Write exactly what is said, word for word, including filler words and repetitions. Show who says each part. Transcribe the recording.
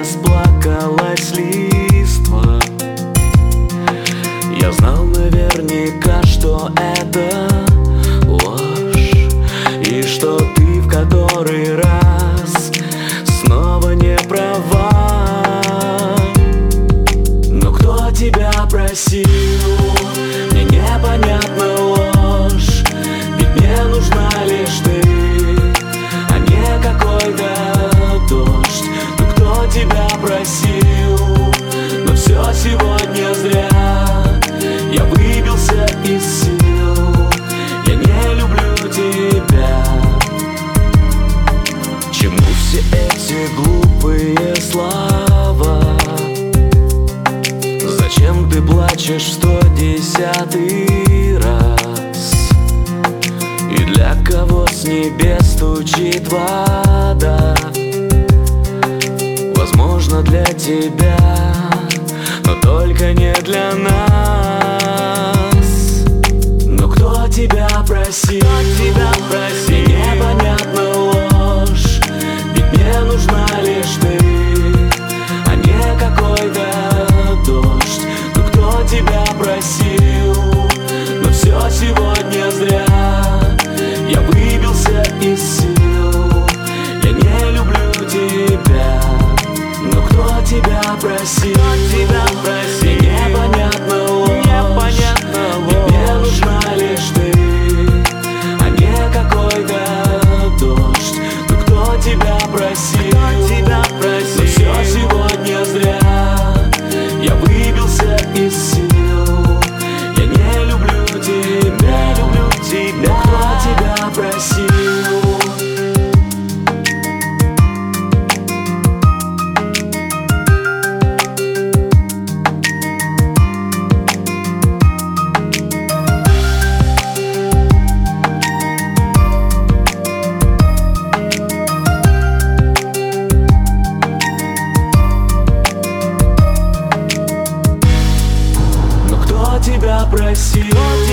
Speaker 1: расплакалась листва. Я знал наверняка, что это ложь, и что ты в который раз снова не права. Но кто тебя просил? Мне непонятна ложь, ведь мне нужна лишь ты, а не какой-то дождь. Ну кто тебя просил? Но все сегодня зря. Я выбился из сил, я не люблю тебя. Чему все эти глупые слова? Зачем ты плачешь в сто десятый раз? И для кого с небес стучит вода? Возможно, для тебя, но только не для нас. Но кто тебя просил? Кто тебя просил? Мне непонятна ложь, ведь мне нужна лишь ты, а не какой-то дождь. Ну кто тебя просил? Но все сегодня зря. Я выбился из сил, я не люблю тебя. Но кто тебя просил? Кто тебя просил? Мне непонятна ложь, непонятна ложь. Ведь мне нужна лишь ты, а не какой-то дождь. Ну кто тебя просил? Кто тебя просил? Но все сегодня зря. Я выбился из сил, я не люблю тебя, не люблю тебя. Но кто тебя просил? Тебя просил?